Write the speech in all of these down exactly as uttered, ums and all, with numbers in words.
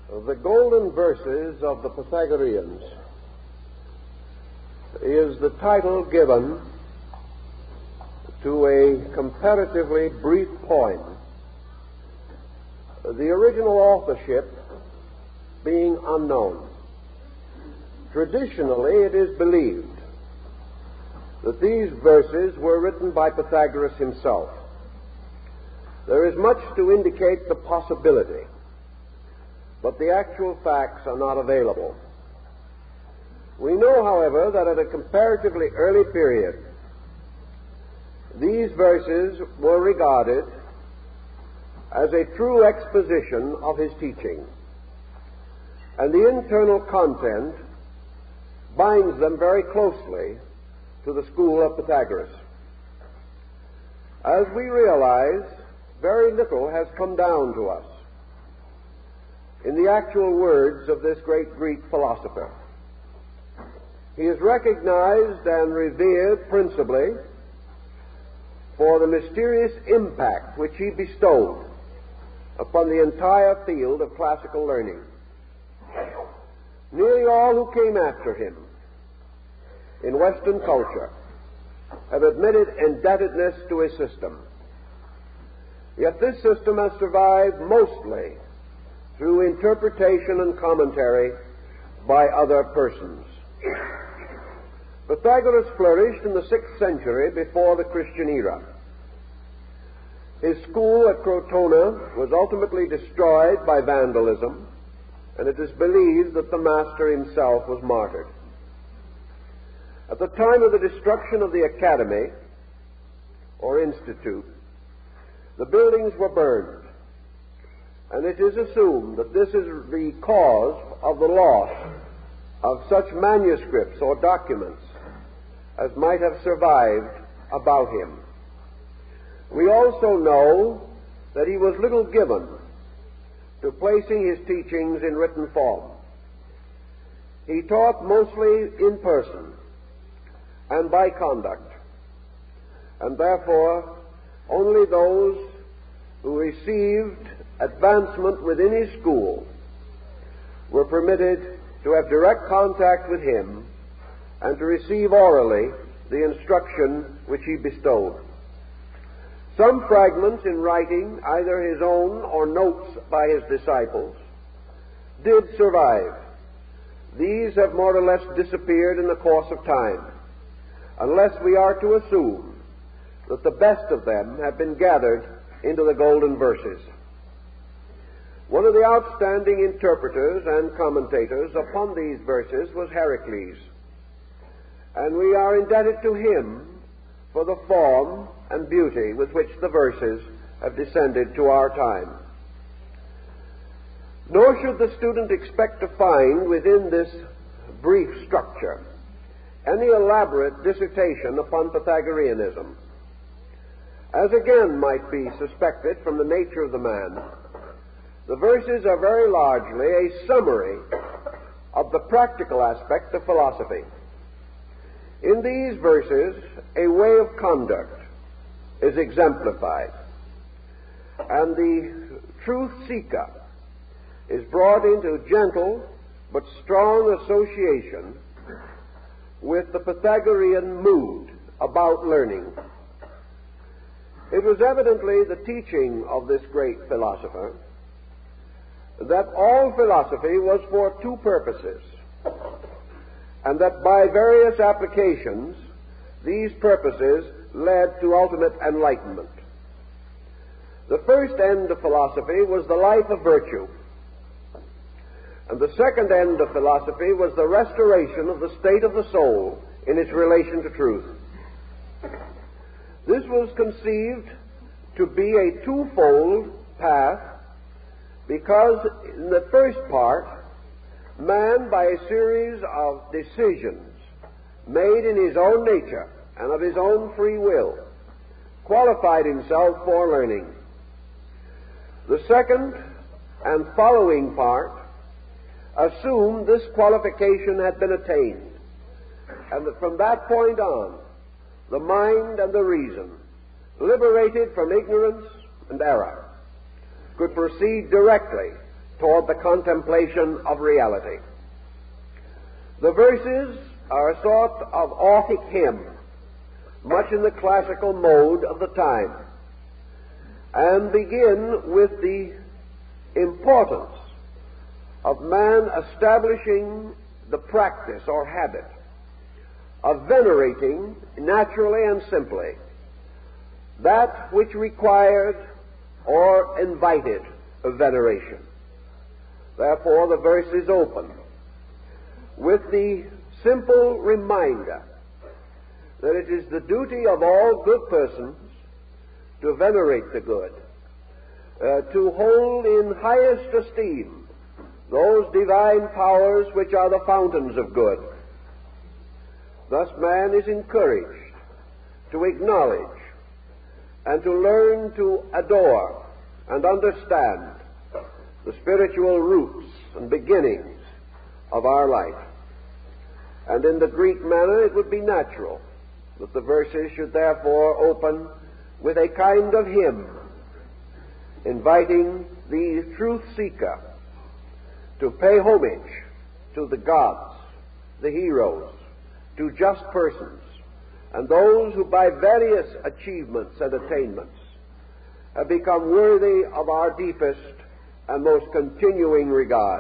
The Golden Verses of the Pythagoreans is the title given to a comparatively brief poem, the original authorship being unknown. Traditionally, it is believed that these verses were written by Pythagoras himself. There is much to indicate the possibility, but the actual facts are not available. We know, however, that at a comparatively early period, these verses were regarded as a true exposition of his teaching, and the internal content binds them very closely to the school of Pythagoras. As we realize, very little has come down to us in the actual words of this great Greek philosopher. He is recognized and revered principally for the mysterious impact which he bestowed upon the entire field of classical learning. Nearly all who came after him in Western culture have admitted indebtedness to his system. Yet this system has survived mostly through interpretation and commentary by other persons. Pythagoras flourished in the sixth century before the Christian era. His school at Crotona was ultimately destroyed by vandalism, and it is believed that the master himself was martyred. At the time of the destruction of the academy, or institute, the buildings were burned, and it is assumed that this is the cause of the loss of such manuscripts or documents as might have survived about him. We also know that he was little given to placing his teachings in written form. He taught mostly in person and by conduct, and therefore only those who received advancement within his school were permitted to have direct contact with him and to receive orally the instruction which he bestowed. Some fragments in writing, either his own or notes by his disciples, did survive. These have more or less disappeared in the course of time, unless we are to assume that the best of them have been gathered into the Golden Verses. One of the outstanding interpreters and commentators upon these verses was Heracles, and we are indebted to him for the form and beauty with which the verses have descended to our time. Nor should the student expect to find within this brief structure any elaborate dissertation upon Pythagoreanism. As again might be suspected from the nature of the man, the verses are very largely a summary of the practical aspect of philosophy. In these verses, a way of conduct is exemplified, and the truth seeker is brought into gentle but strong association with the Pythagorean mood about learning. It was evidently the teaching of this great philosopher that all philosophy was for two purposes, and that by various applications these purposes led to ultimate enlightenment. The first end of philosophy was the life of virtue, and the second end of philosophy was the restoration of the state of the soul in its relation to truth. This was conceived to be a twofold path, because in the first part, man, by a series of decisions made in his own nature and of his own free will, qualified himself for learning. The second and following part assumed this qualification had been attained, and that from that point on, the mind and the reason, liberated from ignorance and error, could proceed directly toward the contemplation of reality. The verses are a sort of Orphic hymn, much in the classical mode of the time, and begin with the importance of man establishing the practice or habit of venerating naturally and simply that which required or invited a veneration. Therefore, the verse is open with the simple reminder that it is the duty of all good persons to venerate the good, uh, to hold in highest esteem those divine powers which are the fountains of good. Thus man is encouraged to acknowledge and to learn to adore and understand the spiritual roots and beginnings of our life. And in the Greek manner, it would be natural that the verses should therefore open with a kind of hymn, inviting the truth seeker to pay homage to the gods, the heroes, to just persons, and those who by various achievements and attainments have become worthy of our deepest and most continuing regard.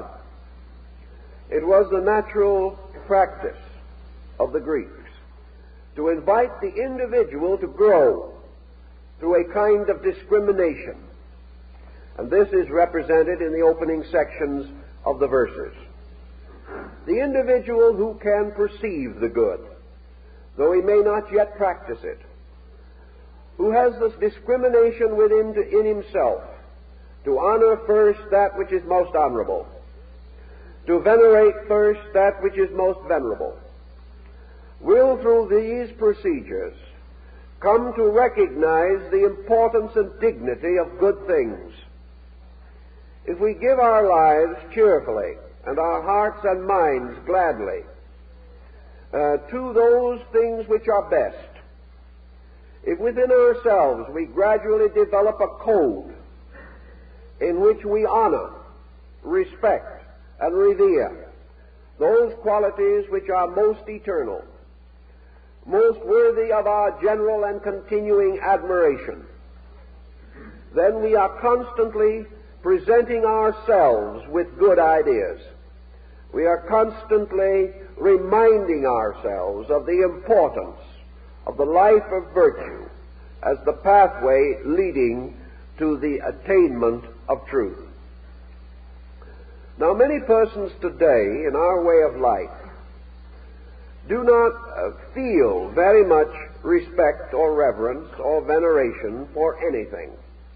It was the natural practice of the Greeks to invite the individual to grow through a kind of discrimination, and this is represented in the opening sections of the verses. The individual who can perceive the good, though he may not yet practice it, who has this discrimination within in himself to honor first that which is most honorable, to venerate first that which is most venerable, will through these procedures come to recognize the importance and dignity of good things. If we give our lives cheerfully and our hearts and minds gladly uh, to those things which are best, if within ourselves we gradually develop a code in which we honor, respect, and revere those qualities which are most eternal, most worthy of our general and continuing admiration, then we are constantly presenting ourselves with good ideas. We are constantly reminding ourselves of the importance of the life of virtue as the pathway leading to the attainment of truth. Now, many persons today in our way of life do not uh, feel very much respect or reverence or veneration for anything.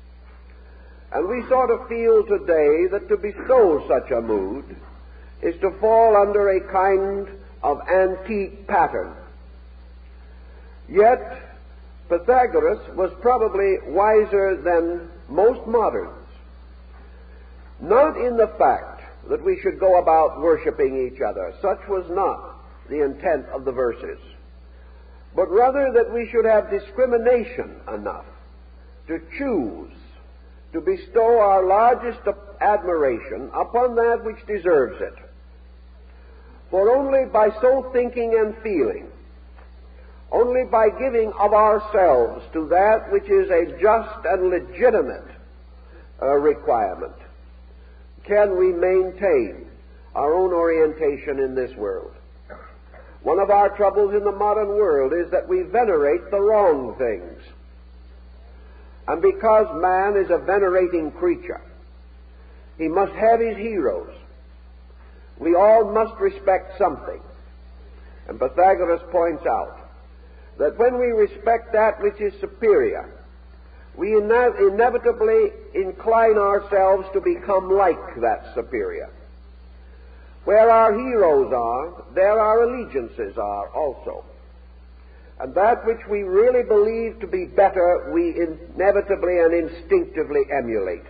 And we sort of feel today that to bestow such a mood is to fall under a kind of antique pattern. Yet, Pythagoras was probably wiser than most moderns, not in the fact that we should go about worshiping each other. Such was not the intent of the verses, but rather that we should have discrimination enough to choose to bestow our largest admiration upon that which deserves it. For only by so thinking and feeling, only by giving of ourselves to that which is a just and legitimate uh, requirement, can we maintain our own orientation in this world. One of our troubles in the modern world is that we venerate the wrong things. And because man is a venerating creature, he must have his heroes. We all must respect something. And Pythagoras points out that when we respect that which is superior, we ine- inevitably incline ourselves to become like that superior. Where our heroes are, there our allegiances are also. And that which we really believe to be better, we inevitably and instinctively emulate.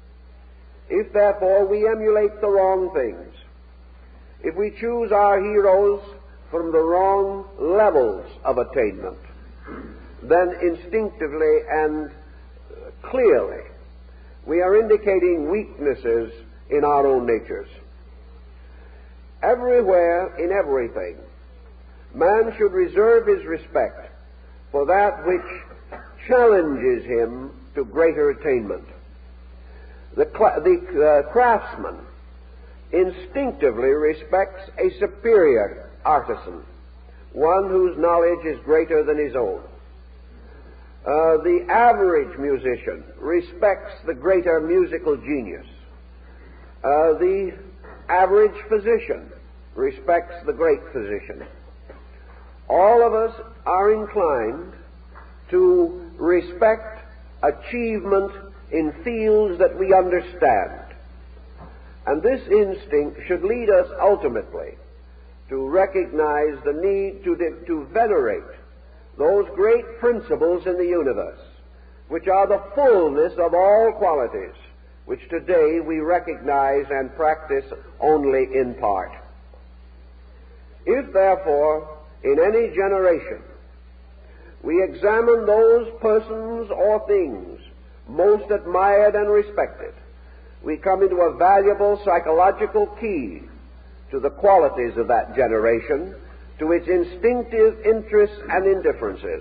If, therefore, we emulate the wrong things, if we choose our heroes from the wrong levels of attainment, then instinctively and clearly we are indicating weaknesses in our own natures. Everywhere, in everything, man should reserve his respect for that which challenges him to greater attainment. The, cl- the uh, craftsman instinctively respects a superior artisan, one whose knowledge is greater than his own. Uh, the average musician respects the greater musical genius. Uh, the average physician respects the great physician. All of us are inclined to respect achievement in fields that we understand. And this instinct should lead us ultimately to recognize the need to, de- to venerate those great principles in the universe, which are the fullness of all qualities, which today we recognize and practice only in part. If, therefore, in any generation, we examine those persons or things most admired and respected, we come into a valuable psychological key to the qualities of that generation, to its instinctive interests and indifferences.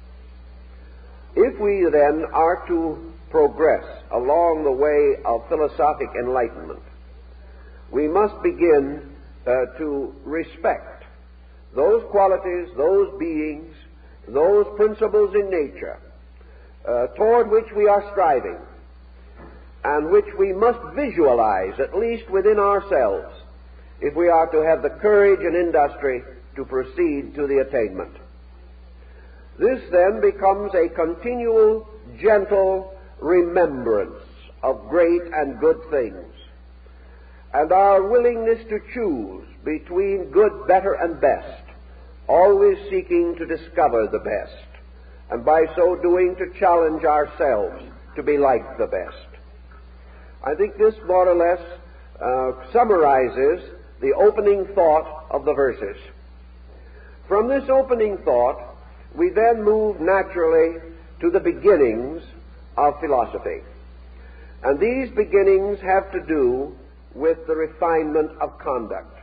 If we then are to progress along the way of philosophic enlightenment, we must begin uh, to respect those qualities, those beings, those principles in nature uh, toward which we are striving, and which we must visualize, at least within ourselves, if we are to have the courage and industry to proceed to the attainment. This then becomes a continual, gentle remembrance of great and good things, and our willingness to choose between good, better, and best, always seeking to discover the best, and by so doing to challenge ourselves to be like the best. I think this more or less uh, summarizes the opening thought of the verses. From this opening thought, we then move naturally to the beginnings of philosophy. And these beginnings have to do with the refinement of conduct.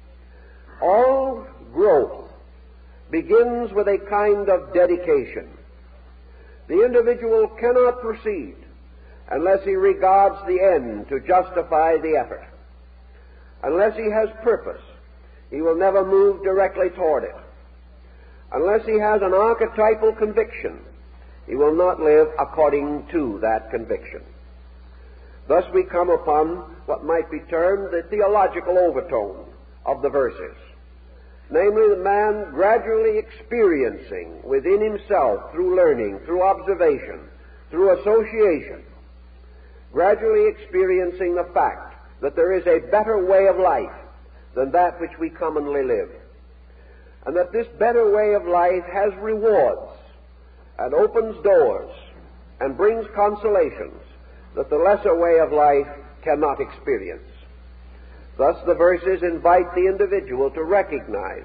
All growth begins with a kind of dedication. The individual cannot proceed unless he regards the end to justify the effort. Unless he has purpose, he will never move directly toward it. Unless he has an archetypal conviction, he will not live according to that conviction. Thus we come upon what might be termed the theological overtone of the verses, namely the man gradually experiencing within himself, through learning, through observation, through association, gradually experiencing the fact that there is a better way of life than that which we commonly live, and that this better way of life has rewards and opens doors and brings consolations that the lesser way of life cannot experience. Thus the verses invite the individual to recognize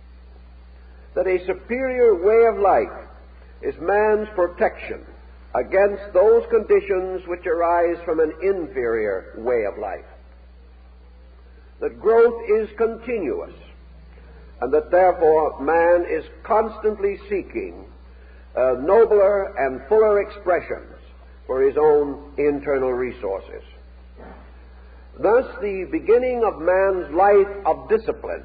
that a superior way of life is man's protection against those conditions which arise from an inferior way of life. That growth is continuous, and that therefore man is constantly seeking uh, nobler and fuller expressions for his own internal resources. Thus, the beginning of man's life of discipline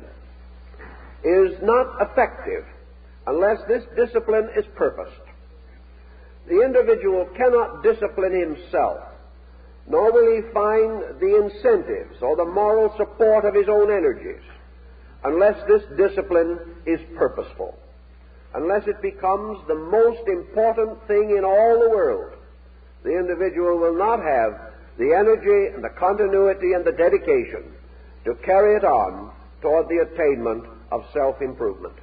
is not effective unless this discipline is purposed. The individual cannot discipline himself, nor will he find the incentives or the moral support of his own energies unless this discipline is purposeful, unless it becomes the most important thing in all the world. The individual will not have the energy and the continuity and the dedication to carry it on toward the attainment of self-improvement.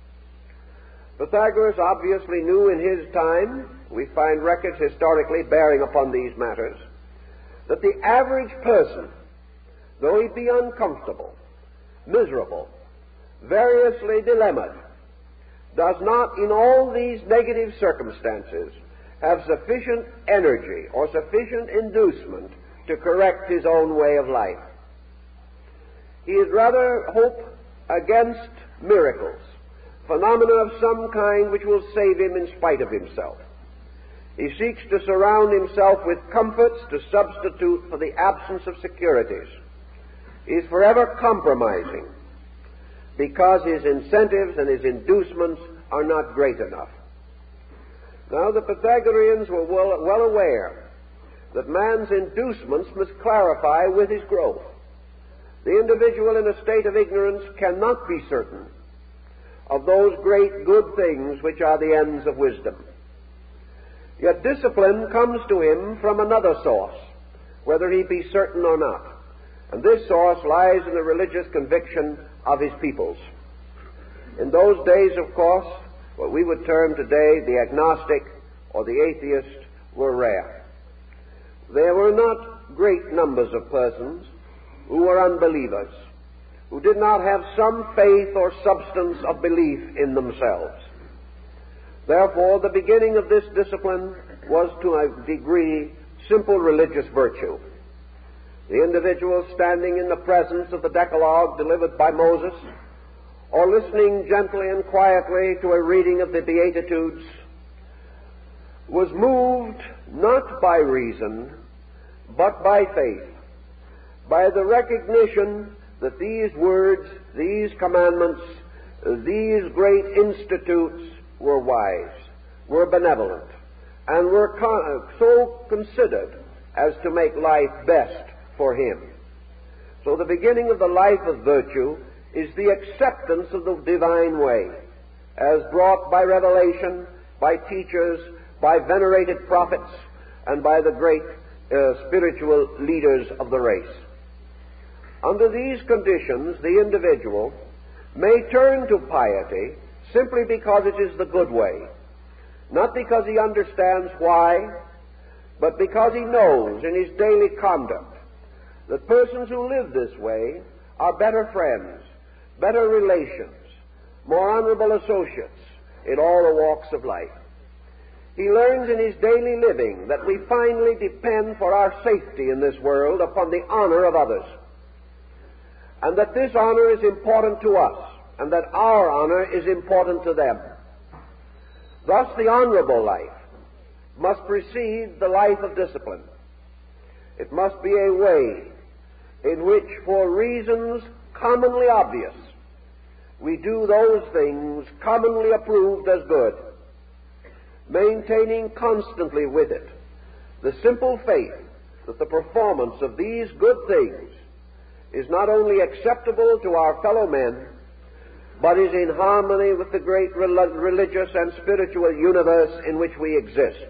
Pythagoras obviously knew in his time, we find records historically bearing upon these matters, that the average person, though he be uncomfortable, miserable, variously dilemmaed, does not in all these negative circumstances have sufficient energy or sufficient inducement to correct his own way of life. He is rather hope against miracles, phenomena of some kind which will save him in spite of himself. He seeks to surround himself with comforts to substitute for the absence of securities. He is forever compromising because his incentives and his inducements are not great enough. Now, the Pythagoreans were well, well aware that man's inducements must clarify with his growth. The individual in a state of ignorance cannot be certain of those great good things which are the ends of wisdom. Yet discipline comes to him from another source, whether he be certain or not. And this source lies in the religious conviction of his peoples. In those days, of course, what we would term today the agnostic or the atheist were rare. There were not great numbers of persons who were unbelievers, who did not have some faith or substance of belief in themselves. Therefore, the beginning of this discipline was to a degree simple religious virtue. The individual standing in the presence of the Decalogue delivered by Moses, or listening gently and quietly to a reading of the Beatitudes, was moved not by reason, but by faith, by the recognition that these words, these commandments, these great institutes were wise, were benevolent, and were con- so considered as to make life best for him. So the beginning of the life of virtue is the acceptance of the divine way, as brought by revelation, by teachers, by venerated prophets, and by the great uh, spiritual leaders of the race. Under these conditions, the individual may turn to piety simply because it is the good way, not because he understands why, but because he knows in his daily conduct that persons who live this way are better friends, better relations, more honorable associates in all the walks of life. He learns in his daily living that we finally depend for our safety in this world upon the honor of others, and that this honor is important to us, and that our honor is important to them. Thus, the honorable life must precede the life of discipline. It must be a way in which, for reasons commonly obvious, we do those things commonly approved as good, maintaining constantly with it the simple faith that the performance of these good things is not only acceptable to our fellow men, but is in harmony with the great religious and spiritual universe in which we exist.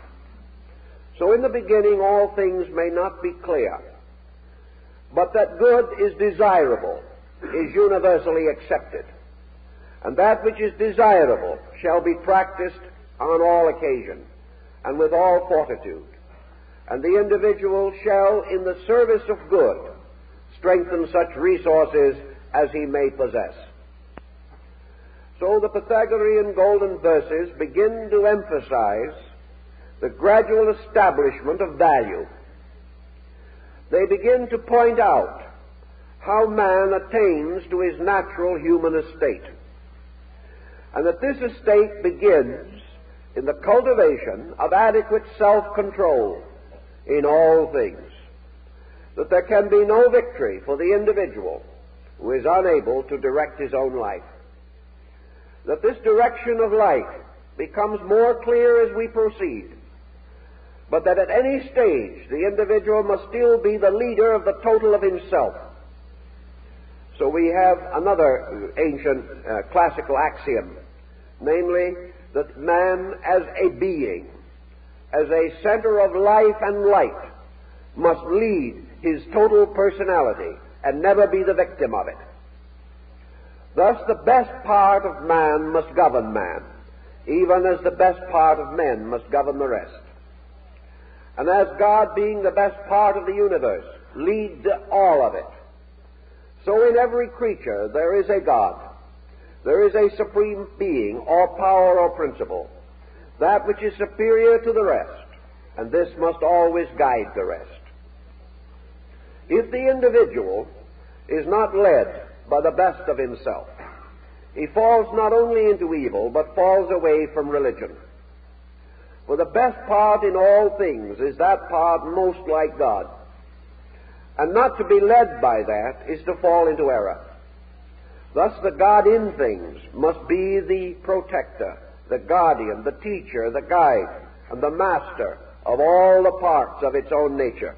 So in the beginning all things may not be clear, but that good is desirable is universally accepted, and that which is desirable shall be practiced on all occasion and with all fortitude, and the individual shall, in the service of good, strengthen such resources as he may possess. So the Pythagorean golden verses begin to emphasize the gradual establishment of value. They begin to point out how man attains to his natural human estate, and that this estate begins in the cultivation of adequate self-control in all things, that there can be no victory for the individual who is unable to direct his own life, that this direction of life becomes more clear as we proceed, but that at any stage the individual must still be the leader of the total of himself. So we have another ancient uh, classical axiom, namely that man as a being, as a center of life and light, must lead his total personality and never be the victim of it. Thus the best part of man must govern man, even as the best part of men must govern the rest. And as God, being the best part of the universe, leads all of it, so in every creature there is a God. There is a supreme being, or power, or principle, that which is superior to the rest, and this must always guide the rest. if the individual is not led by the best of himself, he falls not only into evil, but falls away from religion. For the best part in all things is that part most like God. And not to be led by that is to fall into error. Thus the God in things must be the protector, the guardian, the teacher, the guide, and the master of all the parts of its own nature.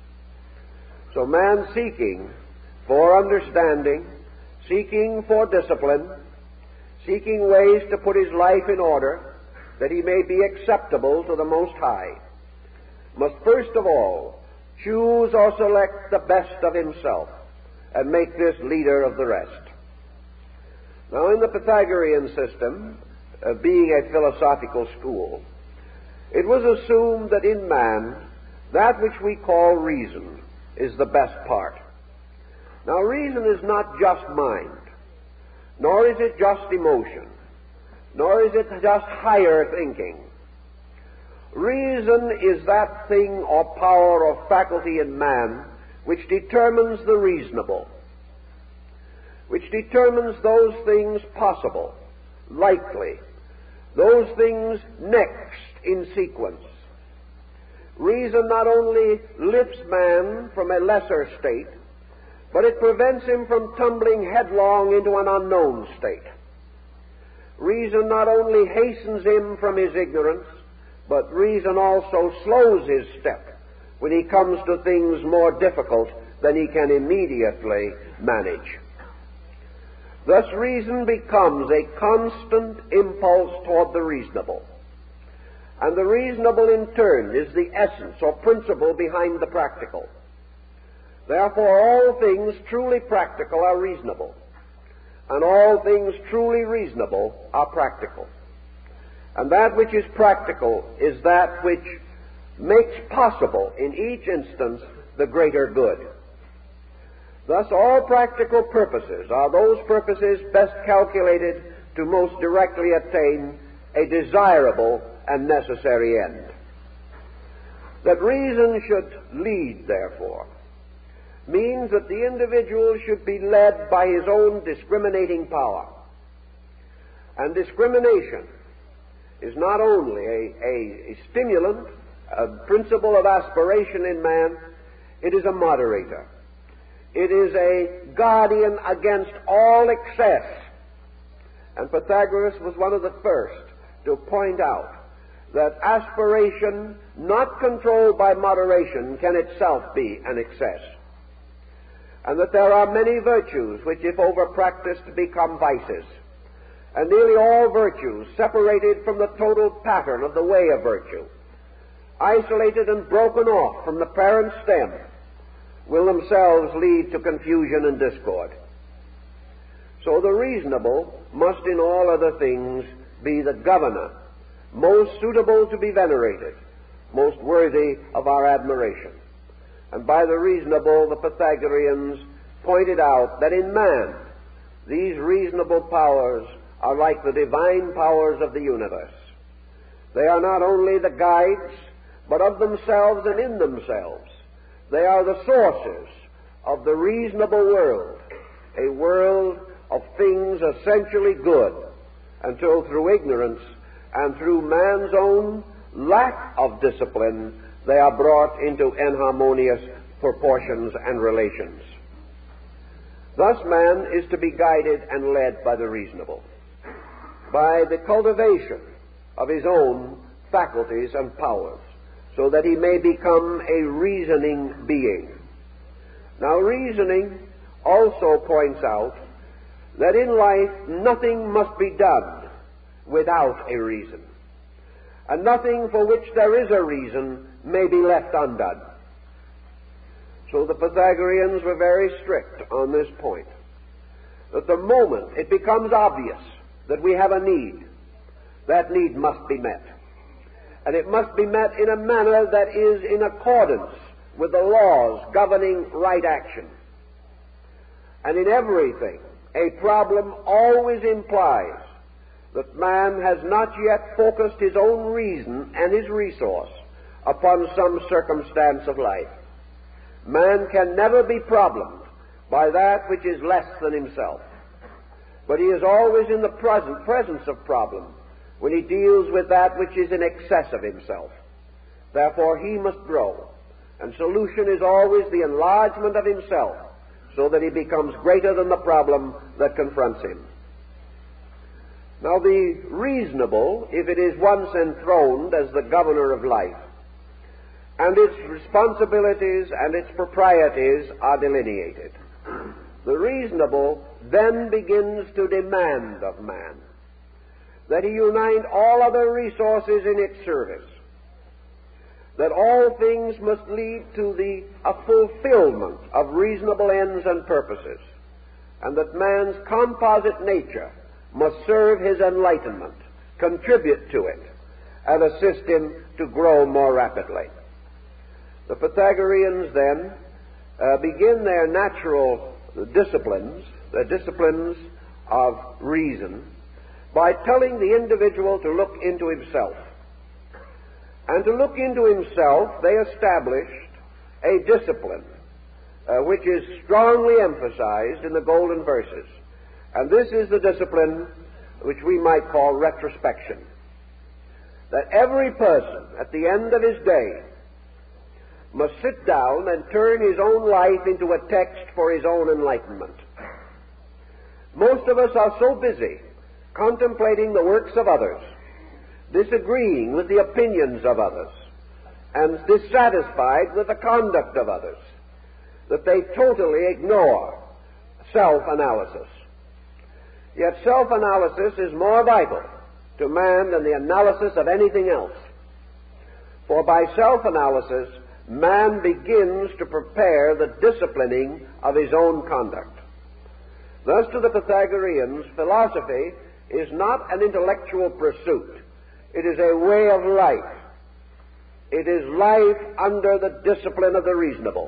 So man seeking for understanding, seeking for discipline, seeking ways to put his life in order that he may be acceptable to the Most High, must first of all choose or select the best of himself and make this leader of the rest. Now, in the Pythagorean system, uh, being a philosophical school, it was assumed that in man, that which we call reason is the best part. Now, reason is not just mind, nor is it just emotion, nor is it just higher thinking. Reason is that thing or power or faculty in man which determines the reasonable, which determines those things possible, likely, those things next in sequence. Reason not only lifts man from a lesser state, but it prevents him from tumbling headlong into an unknown state. Reason not only hastens him from his ignorance, but reason also slows his step when he comes to things more difficult than he can immediately manage. Thus reason becomes a constant impulse toward the reasonable. And the reasonable in turn is the essence or principle behind the practical. Therefore all things truly practical are reasonable, and all things truly reasonable are practical. And that which is practical is that which makes possible in each instance the greater good. Thus all practical purposes are those purposes best calculated to most directly attain a desirable and necessary end. That reason should lead, therefore, means that the individual should be led by his own discriminating power. And discrimination is not only a, a, a stimulant, a principle of aspiration in man, it is a moderator. It is a guardian against all excess. And Pythagoras was one of the first to point out that aspiration not controlled by moderation can itself be an excess, and that there are many virtues which, if over-practiced, become vices, and nearly all virtues separated from the total pattern of the way of virtue, isolated and broken off from the parent stem, will themselves lead to confusion and discord. So the reasonable must in all other things be the governor, most suitable to be venerated, most worthy of our admiration. And by the reasonable, the Pythagoreans pointed out that in man, these reasonable powers are like the divine powers of the universe. They are not only the guides, but of themselves and in themselves. They are the sources of the reasonable world, a world of things essentially good, until through ignorance and through man's own lack of discipline, they are brought into inharmonious proportions and relations. Thus man is to be guided and led by the reasonable, by the cultivation of his own faculties and powers, so that he may become a reasoning being. Now, reasoning also points out that in life nothing must be done without a reason, and nothing for which there is a reason may be left undone. So the Pythagoreans were very strict on this point, that the moment it becomes obvious that we have a need, that need must be met. And it must be met in a manner that is in accordance with the laws governing right action. And in everything, a problem always implies that man has not yet focused his own reason and his resource upon some circumstance of life. Man can never be problemed by that which is less than himself. But he is always in the present, presence of problem when he deals with that which is in excess of himself. Therefore he must grow. And solution is always the enlargement of himself so that he becomes greater than the problem that confronts him. Now the reasonable, if it is once enthroned as the governor of life, and its responsibilities and its proprieties are delineated, the reasonable then begins to demand of man that he unite all other resources in its service, that all things must lead to the a fulfillment of reasonable ends and purposes, and that man's composite nature must serve his enlightenment, contribute to it, and assist him to grow more rapidly. The Pythagoreans then uh, begin their natural disciplines, the disciplines of reason, by telling the individual to look into himself. And to look into himself, they established a discipline uh, which is strongly emphasized in the golden verses. And this is the discipline which we might call retrospection. That every person at the end of his day must sit down and turn his own life into a text for his own enlightenment. Most of us are so busy contemplating the works of others, disagreeing with the opinions of others, and dissatisfied with the conduct of others, that they totally ignore self-analysis. Yet self-analysis is more vital to man than the analysis of anything else. For by self-analysis, man begins to prepare the disciplining of his own conduct. Thus, to the Pythagoreans, philosophy is not an intellectual pursuit. It is a way of life. It is life under the discipline of the reasonable.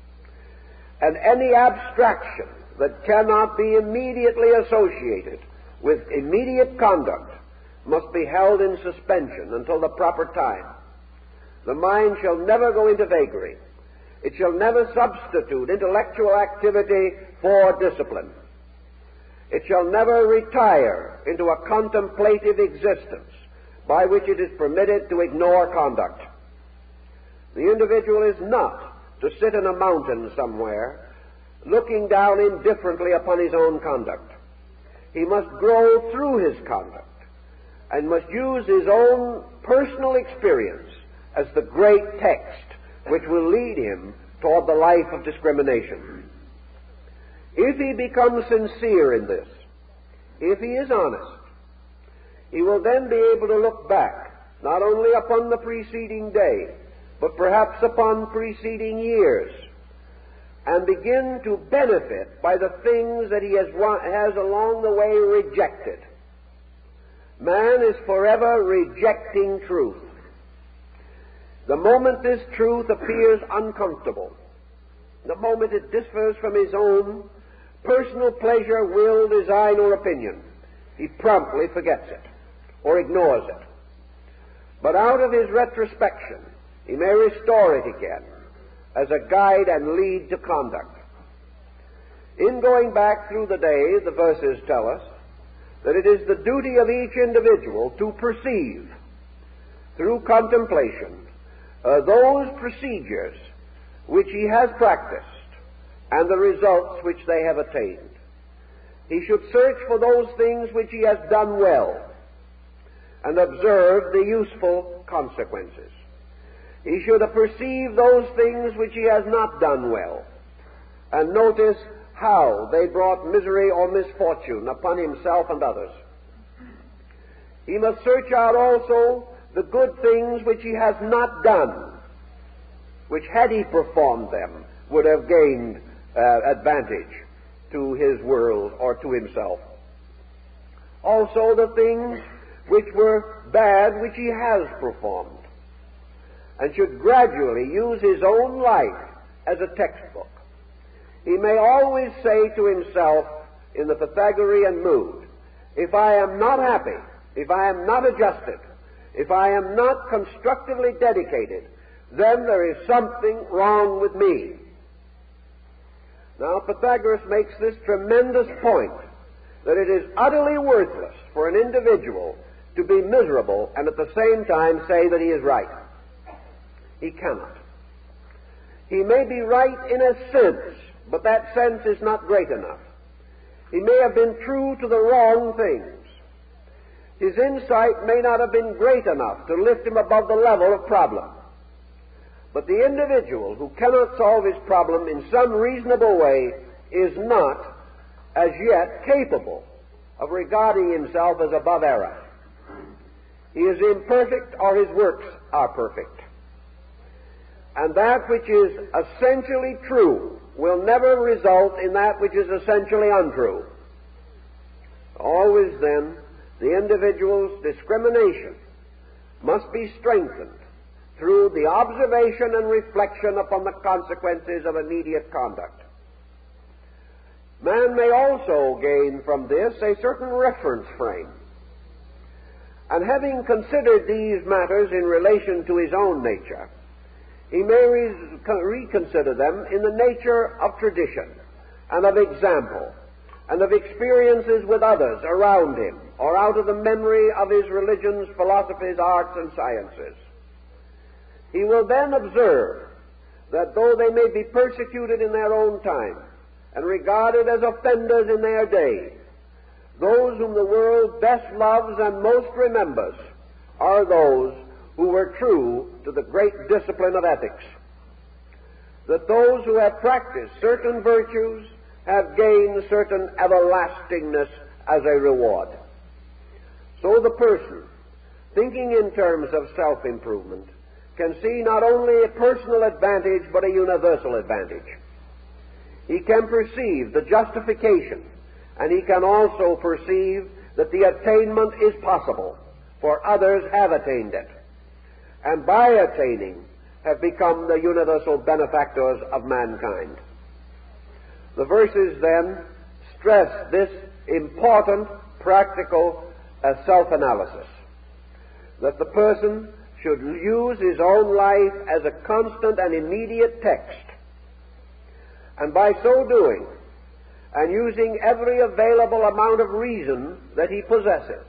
And any abstraction that cannot be immediately associated with immediate conduct must be held in suspension until the proper time. The mind shall never go into vagary. It shall never substitute intellectual activity for discipline. It shall never retire into a contemplative existence by which it is permitted to ignore conduct. The individual is not to sit in a mountain somewhere looking down indifferently upon his own conduct. He must grow through his conduct and must use his own personal experience as the great text which will lead him toward the life of discrimination. If he becomes sincere in this, if he is honest, he will then be able to look back not only upon the preceding day, but perhaps upon preceding years, and begin to benefit by the things that he has, has along the way rejected. Man is forever rejecting truth. The moment this truth appears uncomfortable, the moment it differs from his own personal pleasure, will, design, or opinion, he promptly forgets it or ignores it. But out of his retrospection, he may restore it again as a guide and lead to conduct. In going back through the day, the verses tell us that it is the duty of each individual to perceive, through contemplation, uh, those procedures which he has practiced and the results which they have attained. He should search for those things which he has done well and observe the useful consequences. He should perceive those things which he has not done well and notice how they brought misery or misfortune upon himself and others. He must search out also the good things which he has not done, which had he performed them would have gained uh, advantage to his world or to himself. Also the things which were bad which he has performed, and should gradually use his own life as a textbook. He may always say to himself in the Pythagorean mood, if I am not happy, if I am not adjusted, if I am not constructively dedicated, then there is something wrong with me. Now, Pythagoras makes this tremendous point, that it is utterly worthless for an individual to be miserable and at the same time say that he is right. He cannot. He may be right in a sense, but that sense is not great enough. He may have been true to the wrong things. His insight may not have been great enough to lift him above the level of problem. But the individual who cannot solve his problem in some reasonable way is not, as yet, capable of regarding himself as above error. He is imperfect, or his works are perfect. And that which is essentially true will never result in that which is essentially untrue. Always, then, the individual's discrimination must be strengthened through the observation and reflection upon the consequences of immediate conduct. Man may also gain from this a certain reference frame. And having considered these matters in relation to his own nature, he may re- reconsider them in the nature of tradition and of example and of experiences with others around him or out of the memory of his religions, philosophies, arts, and sciences. He will then observe that though they may be persecuted in their own time and regarded as offenders in their day, those whom the world best loves and most remembers are those who were true to the great discipline of ethics. That those who have practiced certain virtues have gained certain everlastingness as a reward. So the person, thinking in terms of self-improvement, can see not only a personal advantage but a universal advantage. He can perceive the justification, and he can also perceive that the attainment is possible, for others have attained it, and by attaining have become the universal benefactors of mankind. The verses then stress this important practical uh, self-analysis, that the person should use his own life as a constant and immediate text, and by so doing, and using every available amount of reason that he possesses,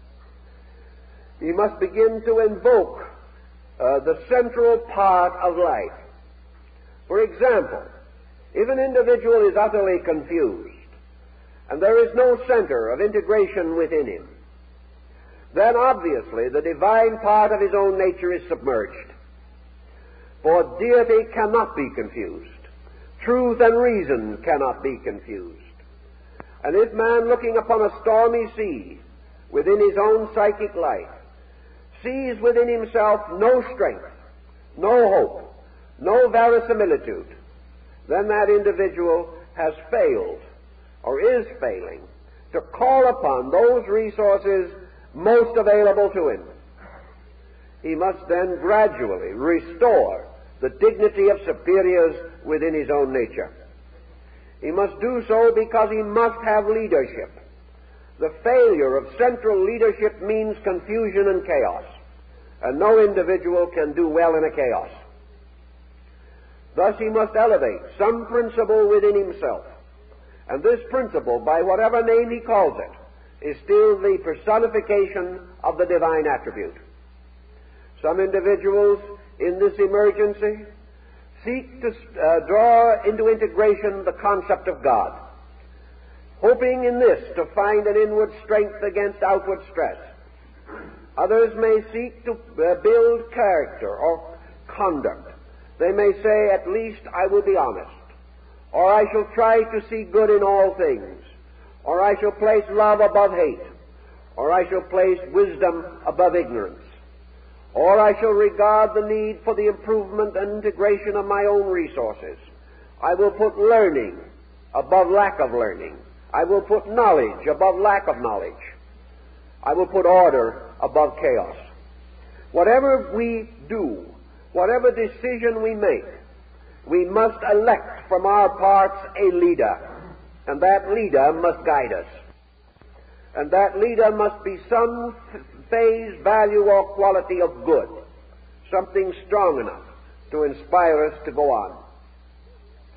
he must begin to invoke uh, the central part of life. For example, if an individual is utterly confused, and there is no center of integration within him, then obviously the divine part of his own nature is submerged. For deity cannot be confused. Truth and reason cannot be confused. And if man, looking upon a stormy sea within his own psychic life, sees within himself no strength, no hope, no verisimilitude, then that individual has failed, or is failing, to call upon those resources most available to him. He must then gradually restore the dignity of superiors within his own nature. He must do so because he must have leadership. The failure of central leadership means confusion and chaos, and no individual can do well in a chaos. Thus he must elevate some principle within himself, and this principle, by whatever name he calls it, is still the personification of the divine attribute. Some individuals in this emergency seek to uh, draw into integration the concept of God, hoping in this to find an inward strength against outward stress. Others may seek to uh, build character or conduct. They may say, at least I will be honest, or I shall try to see good in all things, or I shall place love above hate, or I shall place wisdom above ignorance, or I shall regard the need for the improvement and integration of my own resources. I will put learning above lack of learning. I will put knowledge above lack of knowledge. I will put order above chaos. Whatever we do, whatever decision we make, we must elect from our parts a leader, and that leader must guide us. And that leader must be some phase, value, or quality of good, something strong enough to inspire us to go on.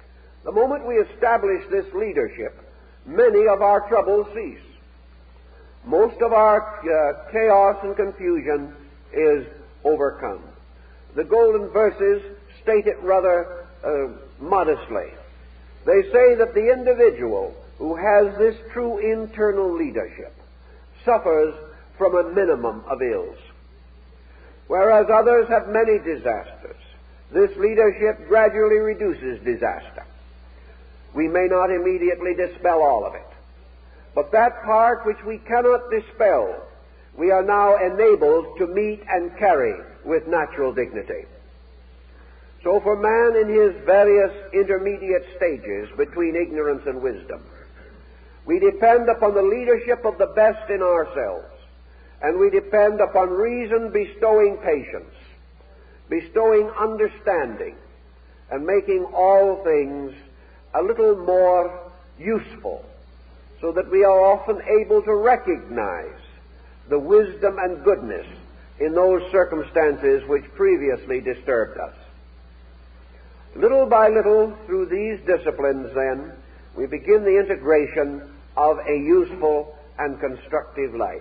The moment we establish this leadership, many of our troubles cease. Most of our uh, chaos and confusion is overcome. The golden verses state it rather uh, modestly. They say that the individual who has this true internal leadership suffers from a minimum of ills. Whereas others have many disasters, this leadership gradually reduces disaster. We may not immediately dispel all of it, but that part which we cannot dispel, we are now enabled to meet and carry with natural dignity. So for man in his various intermediate stages between ignorance and wisdom, we depend upon the leadership of the best in ourselves, and we depend upon reason bestowing patience, bestowing understanding, and making all things a little more useful, so that we are often able to recognize the wisdom and goodness in those circumstances which previously disturbed us. Little by little, through these disciplines, then, we begin the integration of a useful and constructive life.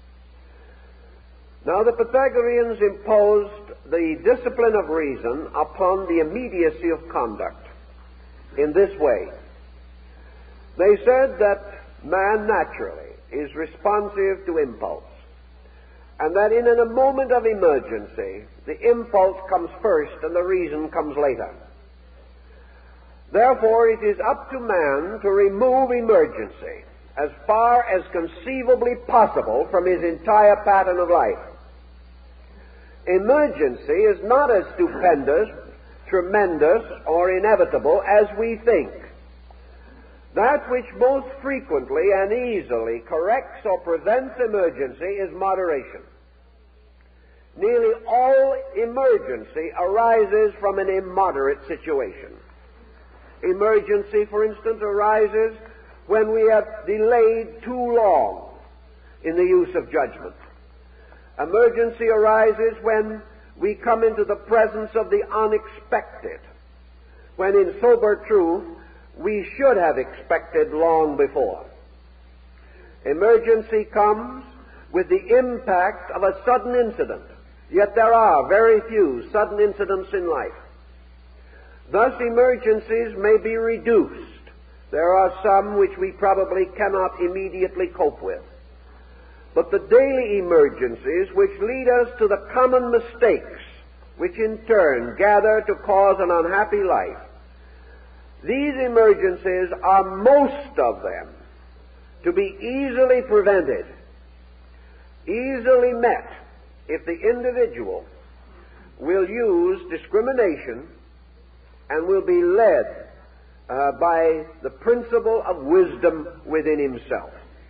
Now, the Pythagoreans imposed the discipline of reason upon the immediacy of conduct in this way. They said that man naturally is responsive to impulse, and that in a moment of emergency, the impulse comes first and the reason comes later. Therefore, it is up to man to remove emergency as far as conceivably possible from his entire pattern of life. Emergency is not as stupendous, tremendous, or inevitable as we think. That which most frequently and easily corrects or prevents emergency is moderation. Nearly all emergency arises from an immoderate situation. Emergency, for instance, arises when we have delayed too long in the use of judgment. Emergency arises when we come into the presence of the unexpected, when in sober truth we should have expected long before. Emergency comes with the impact of a sudden incident, yet there are very few sudden incidents in life. Thus, emergencies may be reduced. There are some which we probably cannot immediately cope with. But the daily emergencies which lead us to the common mistakes, which in turn gather to cause an unhappy life, these emergencies are most of them to be easily prevented, easily met, if the individual will use discrimination and will be led uh, by the principle of wisdom within himself.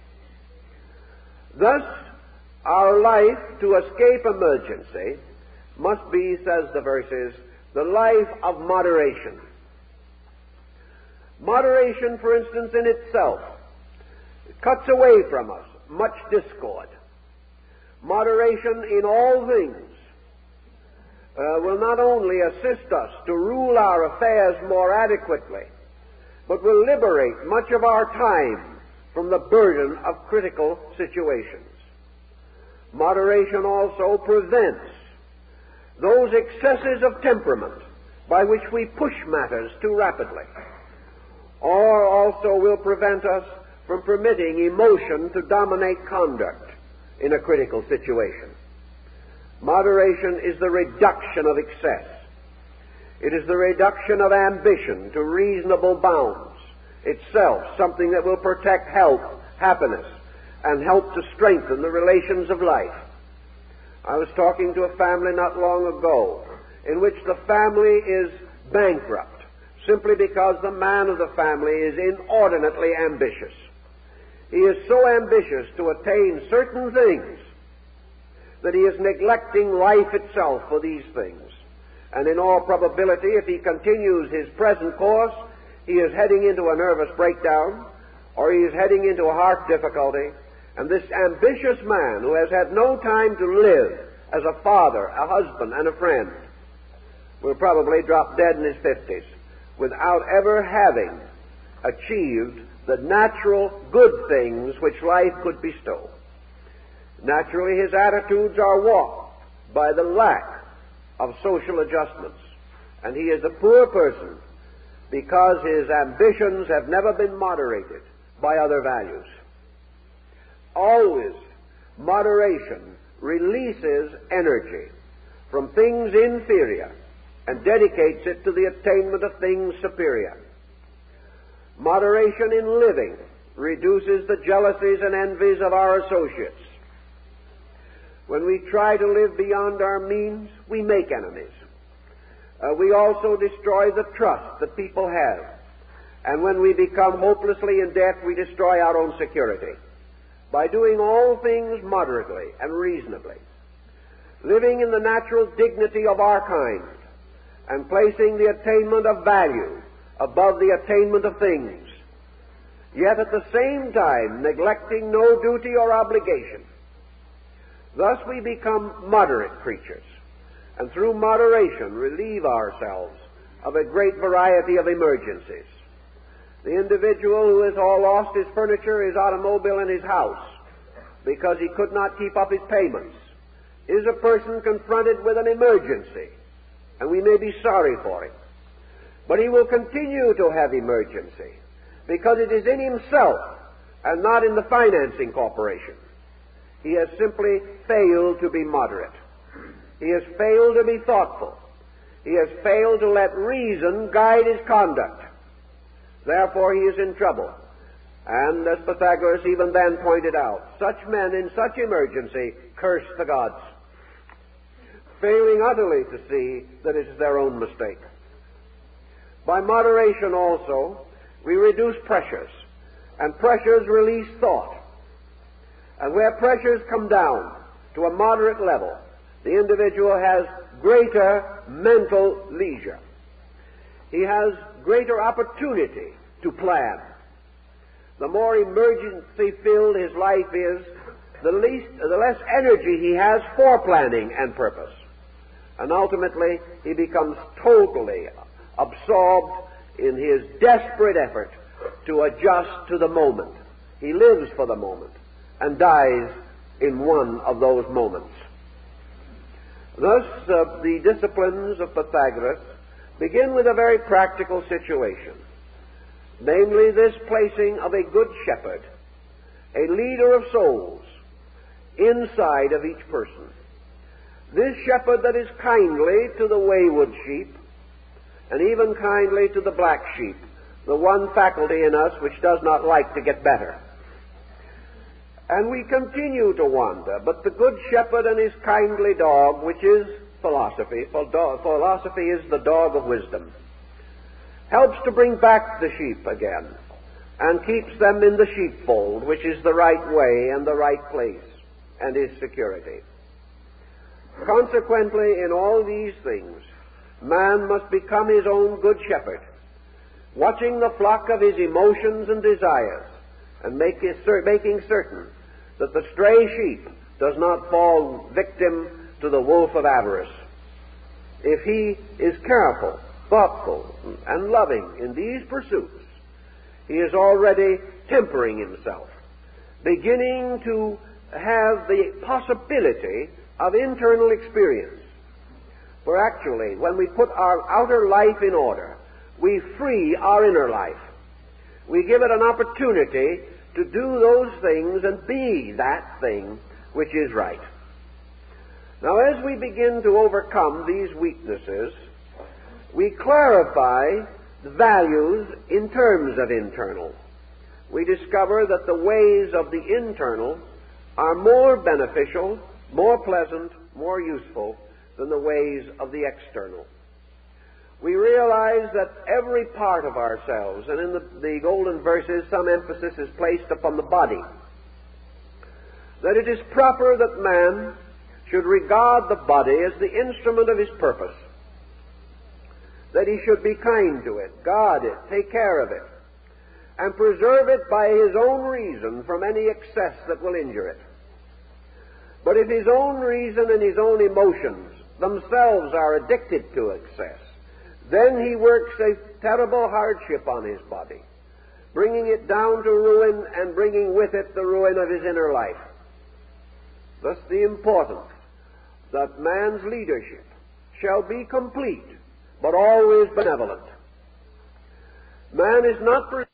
Thus, our life to escape emergency must be, says the verses, the life of moderation. Moderation, for instance, in itself cuts away from us much discord. Moderation in all things uh, will not only assist us to rule our affairs more adequately, but will liberate much of our time from the burden of critical situations. Moderation also prevents those excesses of temperament by which we push matters too rapidly, or also will prevent us from permitting emotion to dominate conduct in a critical situation. Moderation is the reduction of excess. It is the reduction of ambition to reasonable bounds, itself something that will protect health, happiness, and help to strengthen the relations of life. I was talking to a family not long ago in which the family is bankrupt simply because the man of the family is inordinately ambitious. He is so ambitious to attain certain things that he is neglecting life itself for these things. And in all probability, if he continues his present course, he is heading into a nervous breakdown, or he is heading into a heart difficulty. And this ambitious man, who has had no time to live as a father, a husband, and a friend, will probably drop dead in his fifties without ever having achieved the natural good things which life could bestow. Naturally, his attitudes are warped by the lack of social adjustments, and he is a poor person because his ambitions have never been moderated by other values. Always, moderation releases energy from things inferior and dedicates it to the attainment of things superior. Moderation in living reduces the jealousies and envies of our associates. When we try to live beyond our means, we make enemies. Uh, we also destroy the trust that people have. And when we become hopelessly in debt, we destroy our own security. By doing all things moderately and reasonably, living in the natural dignity of our kind, and placing the attainment of value above the attainment of things, yet at the same time neglecting no duty or obligation. Thus we become moderate creatures, and through moderation relieve ourselves of a great variety of emergencies. The individual who has all lost his furniture, his automobile, and his house because he could not keep up his payments is a person confronted with an emergency, and we may be sorry for him. But he will continue to have emergency because it is in himself and not in the financing corporation. He has simply failed to be moderate. He has failed to be thoughtful. He has failed to let reason guide his conduct. Therefore, he is in trouble. And as Pythagoras even then pointed out, such men in such emergency curse the gods, failing utterly to see that it is their own mistake. By moderation also, we reduce pressures, and pressures release thought. And where pressures come down to a moderate level, the individual has greater mental leisure. He has greater opportunity to plan. The more emergency-filled his life is, the least, the less energy he has for planning and purpose. And ultimately, he becomes totally absorbed in his desperate effort to adjust to the moment. He lives for the moment and dies in one of those moments. Thus, uh, the disciplines of Pythagoras begin with a very practical situation, namely this placing of a good shepherd, a leader of souls, inside of each person. This shepherd that is kindly to the wayward sheep, and even kindly to the black sheep, the one faculty in us which does not like to get better. And we continue to wander, but the good shepherd and his kindly dog, which is philosophy, for do- philosophy is the dog of wisdom, helps to bring back the sheep again and keeps them in the sheepfold, which is the right way and the right place and is security. Consequently, in all these things, man must become his own good shepherd, watching the flock of his emotions and desires, and make his, making certain that the stray sheep does not fall victim to the wolf of avarice. If he is careful, thoughtful, and loving in these pursuits, he is already tempering himself, beginning to have the possibility of internal experience. For actually, when we put our outer life in order, we free our inner life. We give it an opportunity to do those things and be that thing which is right. Now, as we begin to overcome these weaknesses, we clarify the values in terms of internal. We discover that the ways of the internal are more beneficial, more pleasant, more useful than the ways of the external. We realize that every part of ourselves, and in the, the golden verses some emphasis is placed upon the body, that it is proper that man should regard the body as the instrument of his purpose, that he should be kind to it, guard it, take care of it, and preserve it by his own reason from any excess that will injure it. But if his own reason and his own emotions themselves are addicted to excess, then he works a terrible hardship on his body, bringing it down to ruin and bringing with it the ruin of his inner life. Thus the importance that man's leadership shall be complete, but always benevolent. Man is not